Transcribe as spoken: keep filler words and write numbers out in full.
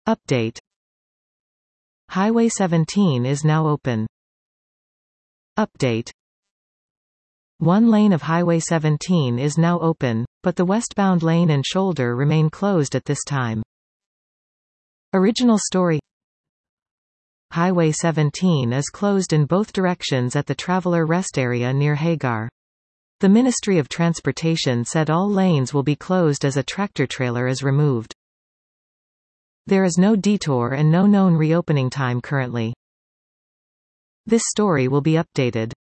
Update. Highway seventeen is now open. Update. One lane of Highway seventeen is now open, but the westbound lane and shoulder remain closed at this time. Original story. Highway seventeen is closed in both directions at the Traveler Rest Area near Hagar. The Ministry of Transportation said all lanes will be closed as a tractor-trailer is removed. There is no detour and no known reopening time currently. This story will be updated.